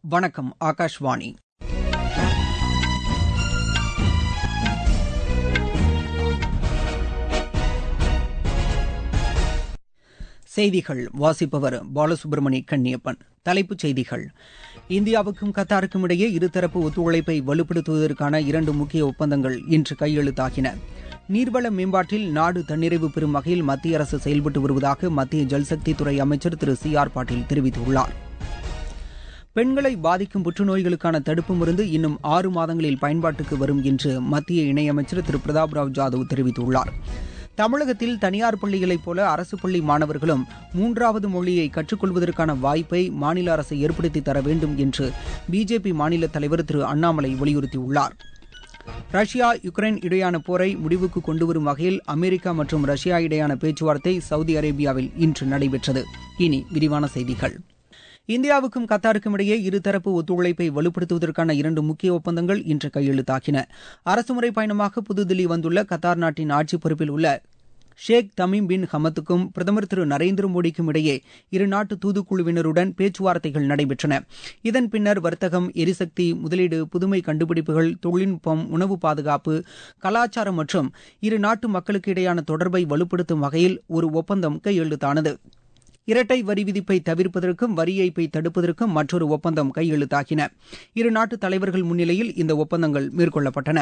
வணக்கம். ஆகாஷ்வாணி. செய்திகள் வாசிப்பவர் பாலசுப்ரமணி கண்ணியப்பன். தலைப்புச் செய்திகள்: இந்தியாவுக்கும் கத்தாருக்கும் இடையே இருதரப்பு ஒத்துழைப்பை வலுப்படுத்துவதற்கான 2 முக்கிய ஒப்பந்தங்கள் இன்று கையெழுத்தாகின. நீர்வள மேம்பாட்டில் நாடு தன்னிறைவு பெறும் வகையில் மத்திய அரசு செயல்பட்டு வருவதாக மத்திய ஜல்சக்தித்துறை அமைச்சர் திரு சி.ஆர். பாட்டீல் தெரிவித்துள்ளார். பெண்களை பாதிக்கும் புற்றுநோய்களுக்கான தடுப்பு மருந்து இன்னும் 6 மாதங்களில் பயன்பாட்டுக்கு வரும் என்று மத்திய இணையமைச்சர் திரு பிரதாப் ராவ் ஜாதவ் தெரிவித்துள்ளார். தமிழகத்தில் தனியார் பள்ளிகளைப் போல அரசு பள்ளி மாணவர்களும் 3வது மொழியை கற்றுக்கொள்வதற்கான வாய்ப்பை மாநில அரசு ஏற்படுத்தி தர வேண்டும் என்று பிஜேபி மாநில தலைவர் திரு அண்ணாமலை வலியுறுத்தியுள்ளார். ரஷ்யா யுக்ரைன் இடையான போரை முடிவுக்கு கொண்டுவரும் வகையில் அமெரிக்கா மற்றும் ரஷ்யா இடையான பேச்சுவார்த்தை சவுதி அரேபியாவில் இன்று நடைபெற்றது. இனி விரிவான செய்திகள். இந்தியாவுக்கும் கத்தாருக்கும் இடையே இருதரப்பு ஒத்துழைப்பை வலுப்படுத்துவதற்கான 2 முக்கிய ஒப்பந்தங்கள் இன்று கையெழுத்தாகின. அரசுமுறை பயணமாக புதுதில்லி வந்துள்ள கத்தார் நாட்டின் ஆட்சி பொறுப்பில் உள்ள ஷேக் தமீம் பின் ஹமத்துக்கும் பிரதமர் திரு நரேந்திர மோடிக்கும் இடையே இருநாட்டு தூதுக்குழுவினருடன் பேச்சுவார்த்தைகள் நடைபெற்றன. இதன் பின்னர் வர்த்தகம், எரிசக்தி, முதலீடு, புதுமை கண்டுபிடிப்புகள், தொழில்நுட்பம், உணவு பாதுகாப்பு, கலாச்சாரம் மற்றும் இருநாட்டு மக்களுக்கு இடையான தொடர்பை வலுப்படுத்தும் வகையில் ஒரு ஒப்பந்தம் கையெழுத்தானது. இரட்டை வரி விதிப்பை தவிர்ப்பதற்கும் வரி ஏய்ப்பை தடுப்பதற்கும் மற்றொரு ஒப்பந்தம் கையெழுத்தாகின. இருநாட்டு தலைவர்கள் முன்னிலையில் இந்த ஒப்பந்தங்கள் மேற்கொள்ளப்பட்டன.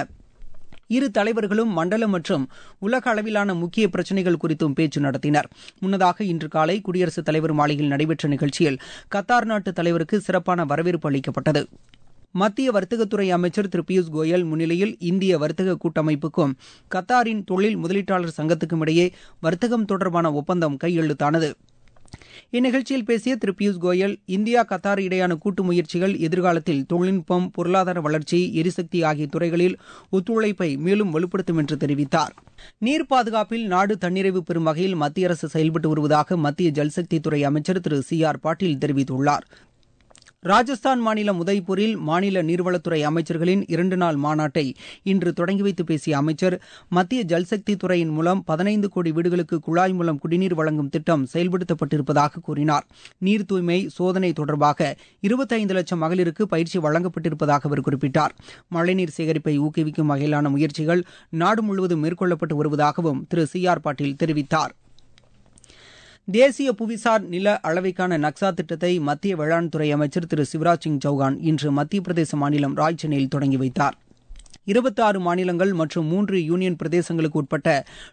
இரு தலைவர்களும் மண்டல மற்றும் உலக அளவிலான முக்கிய பிரச்சினைகள் குறித்தும் பேச்சு நடத்தினர். முன்னதாக இன்று காலை குடியரசுத் தலைவர் மாளிகையில் நடைபெற்ற நிகழ்ச்சியில் கத்தார் நாட்டு தலைவருக்கு சிறப்பான வரவேற்பு அளிக்கப்பட்டது. மத்திய வர்த்தகத்துறை அமைச்சர் திரு பியூஷ் கோயல் முன்னிலையில் இந்திய வர்த்தக கூட்டமைப்புக்கும் கத்தாரின் தொழில் முதலீட்டாளர் சங்கத்துக்கும் இடையே வர்த்தகம் தொடர்பான ஒப்பந்தம் கையெழுத்தானது. இந்நிகழ்ச்சியில் பேசிய திரு பியூஷ் கோயல், இந்தியா கத்தார் இடையான கூட்டு முயற்சிகள் எதிர்காலத்தில் தொழில்நுட்பம், பொருளாதார வளர்ச்சி, எரிசக்தி ஆகிய துறைகளில் ஒத்துழைப்பை மேலும் வலுப்படுத்தும் என்று தெரிவித்தார். நீர் பாதுகாப்பில் நாடு தன்னிறைவு பெறும் வகையில் மத்திய அரசு செயல்பட்டு வருவதாக மத்திய ஜல்சக்தித்துறை அமைச்சர் திரு சி.ஆர். பாட்டீல் தெரிவித்துள்ளார். ராஜஸ்தான் மாநிலம் உதய்பூரில் மாநில நீர்வளத்துறை அமைச்சர்களின் 2 நாள் மாநாட்டை இன்று தொடங்கி வைத்து பேசிய அமைச்சர், மத்திய ஜல்சக்தி துறையின் மூலம் 15 கோடி வீடுகளுக்கு குழாய் மூலம் குடிநீர் வழங்கும் திட்டம் செயல்படுத்தப்பட்டிருப்பதாக கூறினார். நீர் தூய்மை சோதனை தொடர்பாக 25 லட்சம் மகளிருக்கு பயிற்சி வழங்கப்பட்டிருப்பதாக அவர் குறிப்பிட்டார். மழைநீர் சேகரிப்பை ஊக்குவிக்கும் வகையிலான முயற்சிகள் நாடு முழுவதும் மேற்கொள்ளப்பட்டு வருவதாகவும் திரு சி.ஆர். பாட்டீல் தெரிவித்தார். தேசிய புவிசார் நில அளவைக்கான நக்சா திட்டத்தை மத்திய வேளாண் துறை அமைச்சர் திரு சிவராஜ் சிங் சௌகான் இன்று மத்திய பிரதேச மாநிலம் ராய்ச்சேனியில் தொடங்கி வைத்தார். 26 மாநிலங்கள் மற்றும் 3 யூனியன் பிரதேசங்களுக்கு உட்பட்ட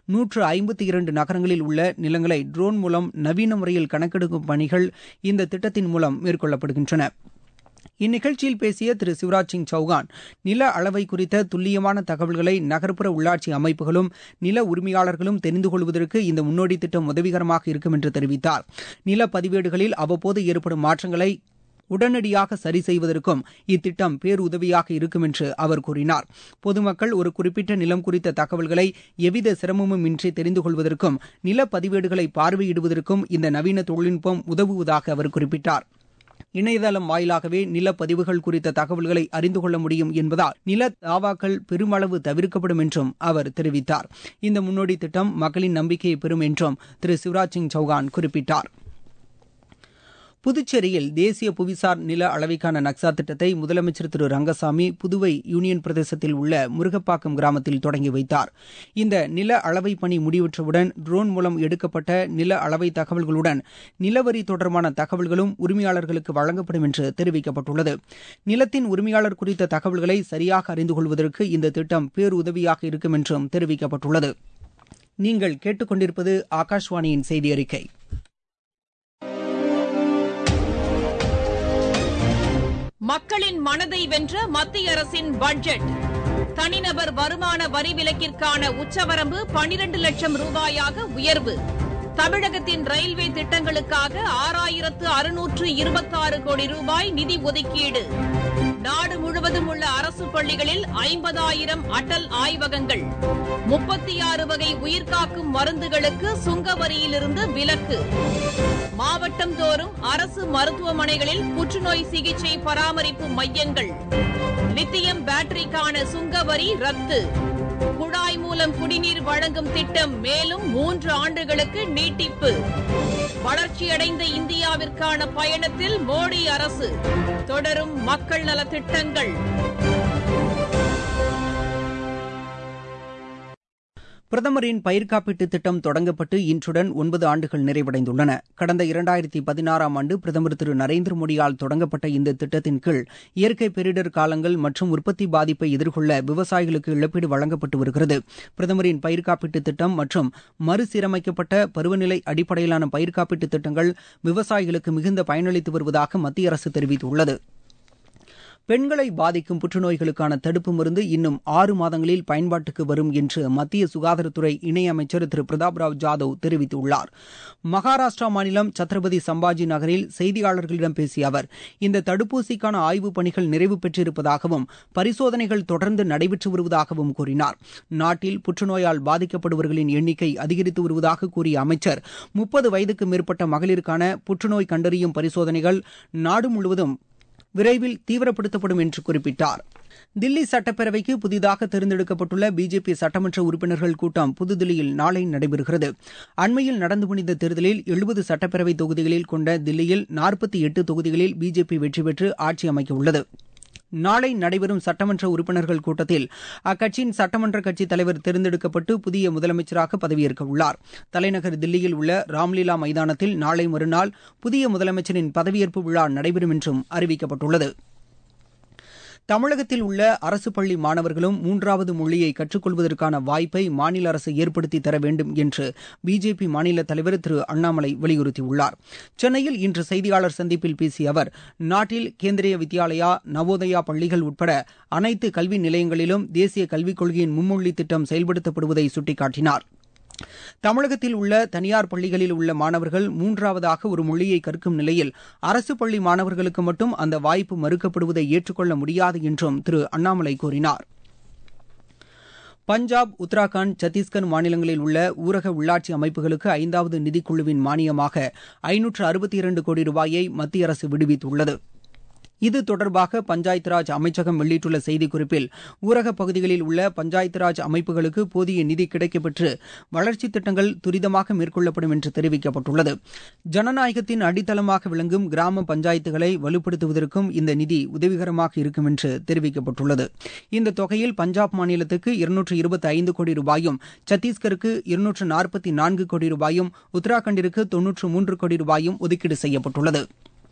152 நகரங்களில் உள்ள நிலங்களை ட்ரோன் மூலம் நவீன முறையில் கணக்கெடுக்கும் பணிகள் இந்த திட்டத்தின் மூலம் மேற்கொள்ளப்படுகின்றன. இந்நிகழ்ச்சியில் பேசிய திரு சிவராஜ் சிங் சௌகான், நில அளவை குறித்த துல்லியமான தகவல்களை நகர்ப்புற உள்ளாட்சி அமைப்புகளும் நில உரிமையாளர்களும் தெரிந்து கொள்வதற்கு இந்த முன்னோடி திட்டம் உதவிகரமாக இருக்கும் என்று தெரிவித்தார். நில பதிவேடுகளில் அவ்வப்போது ஏற்படும் மாற்றங்களை உடனடியாக சரி செய்வதற்கும் இத்திட்டம் பேருதவியாக இருக்கும் என்று அவர் கூறினார். பொதுமக்கள் ஒரு குறிப்பிட்ட நிலம் குறித்த தகவல்களை எவ்வித சிரமமும் இன்றி தெரிந்து கொள்வதற்கும் நில பதிவேடுகளை பார்வையிடுவதற்கும் இந்த நவீன தொழில்நுட்பம் உதவுவதாக அவர் குறிப்பிட்டார். இணையதளம் வாயிலாகவே நிலப்பதிவுகள் குறித்த தகவல்களை அறிந்து கொள்ள முடியும் என்பதால் நில தாவாக்கள் பெருமளவு தவிர்க்கப்படும் என்றும் அவர் தெரிவித்தார். இந்த முன்னோடி திட்டம் மக்களின் நம்பிக்கையை பெறும் என்றும் திரு சிவராஜ் சிங் சௌகான் குறிப்பிட்டார். புதுச்சேரியில் தேசிய புவிசார் நில அளவைக்கான நக்சா திட்டத்தை முதலமைச்சர் திரு ரங்கசாமி புதுவை யூனியன் பிரதேசத்தில் உள்ள முருகப்பாக்கம் கிராமத்தில் தொடங்கி வைத்தார். இந்த நில அளவை பணி முடிவுற்றவுடன் ட்ரோன் மூலம் எடுக்கப்பட்ட நில அளவை தகவல்களுடன் நிலவரி தொடர்பான தகவல்களும் உரிமையாளர்களுக்கு வழங்கப்படும் என்று தெரிவிக்கப்பட்டுள்ளது. நிலத்தின் உரிமையாளர் குறித்த தகவல்களை சரியாக அறிந்து கொள்வதற்கு இந்த திட்டம் பேருதவியாக இருக்கும் என்றும் தெரிவிக்கப்பட்டுள்ளது. நீங்கள் கேட்டுக்கொண்டிருப்பது ஆகாஷ்வாணியின் செய்தி அறிக்கை. மக்களின் மனதை வென்ற மத்திய அரசின் பட்ஜெட். தனிநபர் வருமான வரி விலக்கிற்கான உச்சவரம்பு 12 லட்சம் ரூபாயாக உயர்வு. தமிழகத்தின் ரயில்வே திட்டங்களுக்காக 6626 கோடி ரூபாய் நிதி ஒதுக்கீடு. நாடு முழுவதும் உள்ள அரசு பள்ளிகளில் 50,000 அடல் ஆய்வகங்கள். 36 வகை உயிர்காக்கும் மருந்துகளுக்கு சுங்க வரியிலிருந்து விலக்கு. மாவட்டம் தோறும் அரசு மருத்துவமனைகளில் புற்றுநோய் சிகிச்சை பராமரிப்பு மையங்கள். லித்தியம் பேட்டரிக்கான சுங்க வரி ரத்து. குழாய் மூலம் மூலம் குடிநீர் வழங்கும் திட்டம் மேலும் 3 ஆண்டுகளுக்கு நீட்டிப்பு. வளர்ச்சியடைந்த இந்தியாவிற்கான பயணத்தில் மோடி அரசு தொடரும் மக்கள் நலத் திட்டங்கள். பிரதமரின் பயிர் காப்பீட்டு திட்டம் தொடங்கப்பட்டு இன்றுடன் 9 ஆண்டுகள் நிறைவடைந்துள்ளன. கடந்த 2016ஆம் ஆண்டு பிரதமர் திரு நரேந்திர மோடியால் தொடங்கப்பட்ட இந்த திட்டத்தின் கீழ் இயற்கை பேரிடர் காலங்கள் மற்றும் உற்பத்தி பாதிப்பை எதிர்கொள்ள விவசாயிகளுக்கு இழப்பீடு வழங்கப்பட்டு வருகிறது. பிரதமரின் பயிர் காப்பீட்டு திட்டம் மற்றும் மறுசீரமைக்கப்பட்ட பருவநிலை அடிப்படையிலான பயிர் காப்பீட்டு திட்டங்கள் விவசாயிகளுக்கு மிகுந்த பயனளித்து வருவதாக மத்திய அரசு தெரிவித்துள்ளது. பெண்களை பாதிக்கும் புற்றுநோய்களுக்கான தடுப்பு மருந்து இன்னும் 6 மாதங்களில் பயன்பாட்டுக்கு வரும் என்று மத்திய சுகாதாரத்துறை இணையமைச்சர் திரு பிரதாப் ராவ் ஜாதவ் தெரிவித்துள்ளார். மகாராஷ்டிரா மாநிலம் சத்ரபதி சம்பாஜி நகரில் செய்தியாளர்களிடம் பேசிய அவர், இந்த தடுப்பூசிக்கான ஆய்வுப் பணிகள் நிறைவு பெற்றிருப்பதாகவும் பரிசோதனைகள் தொடர்ந்து நடைபெற்று வருவதாகவும் கூறினார். நாட்டில் புற்றுநோயால் பாதிக்கப்படுபவர்களின் எண்ணிக்கை அதிகரித்து வருவதாக கூறிய அமைச்சர், 30 வயதுக்கு மேற்பட்ட மகளிருக்கான புற்றுநோய் கண்டறியும் பரிசோதனைகள் நாடு முழுவதும் விரைவில் தீவிரப்படுத்தப்படும் என்று குறிப்பிட்டார். தில்லி சட்டப்பேரவைக்கு புதிதாக தேர்ந்தெடுக்கப்பட்டுள்ள பிஜேபி சட்டமன்ற உறுப்பினர்கள் கூட்டம் புதுதில்லியில் நாளை நடைபெறுகிறது. அண்மையில் நடந்து முடிந்த தேர்தலில் 70 சட்டப்பேரவை தொகுதிகளில் கொண்ட தில்லியில் 48 தொகுதிகளில் பிஜேபி வெற்றி பெற்று ஆட்சி அமைக்க உள்ளது. நாளை நடைபெறும் சட்டமன்ற உறுப்பினர்கள் கூட்டத்தில் அக்கட்சியின் சட்டமன்ற கட்சித் தலைவர் தேர்ந்தெடுக்கப்பட்டு புதிய முதலமைச்சராக பதவியேற்க உள்ளார். தலைநகர் தில்லியில் உள்ள ராம்லீலா மைதானத்தில் நாளை மறுநாள் புதிய முதலமைச்சரின் பதவியேற்பு விழா நடைபெறும் என்றும் அறிவிக்கப்பட்டுள்ளது. தமிழகத்தில் உள்ள அரசு பள்ளி மாணவர்களும் 3வது மொழியை கற்றுக்கொள்வதற்கான வாய்ப்பை மாநில அரசு ஏற்படுத்தி தர வேண்டும் என்று பிஜேபி மாநில தலைவர் திரு அண்ணாமலை வலியுறுத்தியுள்ளார். சென்னையில் இன்று செய்தியாளர் சந்திப்பில் பேசிய அவர், நாட்டில் கேந்திரிய வித்யாலயா, நவோதயா பள்ளிகள் உட்பட அனைத்து கல்வி நிலையங்களிலும் தேசிய கல்விக் கொள்கையின் மும்மொழி திட்டம் செயல்படுத்தப்படுவதை சுட்டிக்காட்டினார். தமிழகத்தில் உள்ள தனியார் பள்ளிகளில் உள்ள மாணவர்கள் 3வதாக ஒரு மொழியை கற்கும் நிலையில் அரசு பள்ளி மாணவர்களுக்கு மட்டும் அந்த வாய்ப்பு மறுக்கப்படுவதை ஏற்றுக்கொள்ள முடியாது என்றும் திரு அண்ணாமலை கூறினார். பஞ்சாப், உத்தராகண்ட், சத்தீஸ்கர் மாநிலங்களில் உள்ள ஊரக உள்ளாட்சி அமைப்புகளுக்கு 5வது நிதிக்குழுவின் மானியமாக 562 கோடி ரூபாயை மத்திய அரசு விடுவித்துள்ளது. இது தொடர்பாக பஞ்சாயத் ராஜ் அமைச்சகம் வெளியிட்டுள்ள செய்திக்குறிப்பில், ஊரகப் பகுதிகளில் உள்ள பஞ்சாயத் ராஜ் அமைப்புகளுக்கு போதிய நிதி கிடைக்கப்பெற்று வளர்ச்சித் திட்டங்கள் துரிதமாக மேற்கொள்ளப்படும் என்று தெரிவிக்கப்பட்டுள்ளது. ஜனநாயகத்தின் அடித்தளமாக விளங்கும் கிராம பஞ்சாயத்துகளை வலுப்படுத்துவதற்கும் இந்த நிதி உதவிகரமாக இருக்கும் என்று தெரிவிக்கப்பட்டுள்ளது. இந்த தொகையில் பஞ்சாப் மாநிலத்துக்கு 225 கோடி ரூபாயும், சத்தீஸ்கருக்கு 244 கோடி ரூபாயும், உத்தராகண்டிற்கு 93 கோடி ரூபாயும் ஒதுக்கீடு செய்யப்பட்டுள்ளது.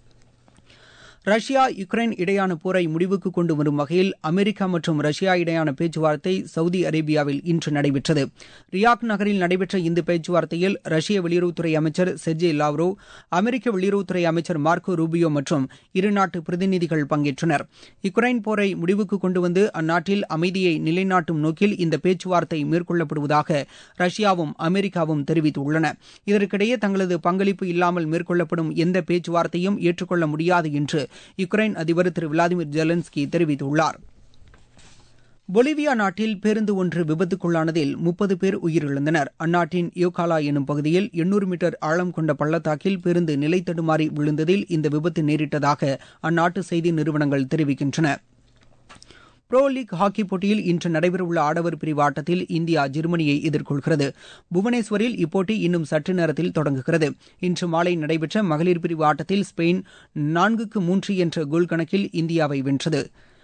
ரஷ்யா யுக்ரைன் இடையான போரை முடிவுக்கு கொண்டு வரும் வகையில் அமெரிக்கா மற்றும் ரஷ்யா இடையான பேச்சுவார்த்தை சவுதி அரேபியாவில் இன்று நடைபெற்றது. ரியாத் நகரில் நடைபெற்ற இந்த பேச்சுவார்த்தையில் ரஷ்ய வெளியுறவுத்துறை அமைச்சர் செர்ஜே லாவ்ரோவ், அமெரிக்க வெளியுறவுத்துறை அமைச்சர் மார்க்கோ ரூபியோ மற்றும் இருநாட்டு பிரதிநிதிகள் பங்கேற்றனர். யுக்ரைன் போரை முடிவுக்கு கொண்டு வந்து அந்நாட்டில் அமைதியை நிலைநாட்டும் நோக்கில் இந்த பேச்சுவார்த்தை மேற்கொள்ளப்படுவதாக ரஷ்யாவும் அமெரிக்காவும் தெரிவித்துள்ளன. இதற்கிடையே தங்களது பங்களிப்பு இல்லாமல் மேற்கொள்ளப்படும் எந்த பேச்சுவார்த்தையும் ஏற்றுக்கொள்ள முடியாது என்று யுக்ரைன் அதிபர் திரு விளாடிமிர் ஜெலன்ஸ்கி தெரிவித்துள்ளார். பொலிவியா நாட்டில் பேருந்து ஒன்று விபத்துக்குள்ளானதில் 30 பேர் உயிரிழந்தனர். அந்நாட்டின் யோகாலா எனும் பகுதியில் 800 மீட்டர் ஆழம் கொண்ட பள்ளத்தாக்கில் பேருந்து நிலை தடுமாறி விழுந்ததில் இந்த விபத்து நேரிட்டதாக அந்நாட்டு செய்தி நிறுவனங்கள் தெரிவிக்கின்றன. புரோ லீக் ஹாக்கி போட்டியில் இன்று நடைபெறவுள்ள ஆடவர் பிரிவு ஆட்டத்தில் இந்தியா ஜெர்மனியை எதிர்கொள்கிறது. புவனேஸ்வரில் இப்போட்டி இன்னும் சற்று நேரத்தில் தொடங்குகிறது. இன்று மாலை நடைபெற்ற மகளிர் பிரிவு ஆட்டத்தில் ஸ்பெயின் 4-3 என்ற கோல் கணக்கில் இந்தியாவை வென்றது.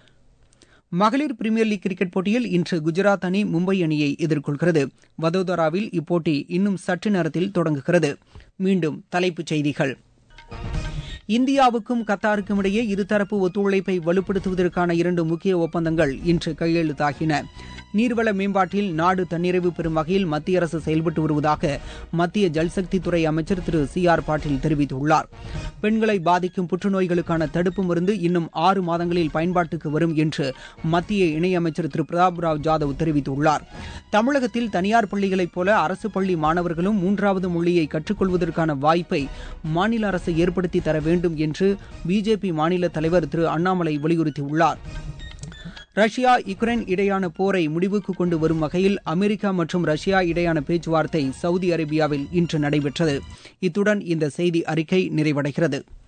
மகளிர் பிரீமியர் லீக் கிரிக்கெட் போட்டியில் இன்று குஜராத் அணி மும்பை அணியை எதிர்கொள்கிறது. வதோதராவில் இப்போட்டி இன்னும் சற்று நேரத்தில் தொடங்குகிறது. மீண்டும் தலைப்புச் செய்திகள். இந்தியாவுக்கும் கத்தாருக்கும் இடையே இருதரப்பு ஒத்துழைப்பை வலுப்படுத்துவதற்கான 2 முக்கிய ஒப்பந்தங்கள் இன்று கையெழுத்தாகின. நீர்வள மேம்பாட்டில் நாடு தன்னிறைவு பெறும் வகையில் மத்திய அரசு செயல்பட்டு வருவதாக மத்திய ஜல்சக்தி துறை அமைச்சர் திரு CR பாட்டீல் தெரிவித்துள்ளார். பெண்களை பாதிக்கும் புற்றுநோய்களுக்கான தடுப்பு மருந்து இன்னும் 6 மாதங்களில் பயன்பாட்டுக்கு வரும் என்று மத்திய இணையமைச்சர் திரு பிரதாப் ராவ் ஜாதவ் தெரிவித்துள்ளார். தமிழகத்தில் தனியார் பள்ளிகளைப் போல அரசு பள்ளி மாணவர்களும் 3வது மொழியை கற்றுக்கொள்வதற்கான வாய்ப்பை மாநில அரசு ஏற்படுத்தி தர வேண்டும் என்று பிஜேபி மாநில தலைவர் திரு அண்ணாமலை வலியுறுத்தியுள்ளார். ரஷ்யா யுக்ரைன் இடையான போரை முடிவுக்கு கொண்டு வரும் வகையில் அமெரிக்கா மற்றும் ரஷ்யா இடையான பேச்சுவார்த்தை சவுதி அரேபியாவில் இன்று நடைபெற்றது. இத்துடன் இந்த செய்தி அறிக்கை நிறைவடைகிறது.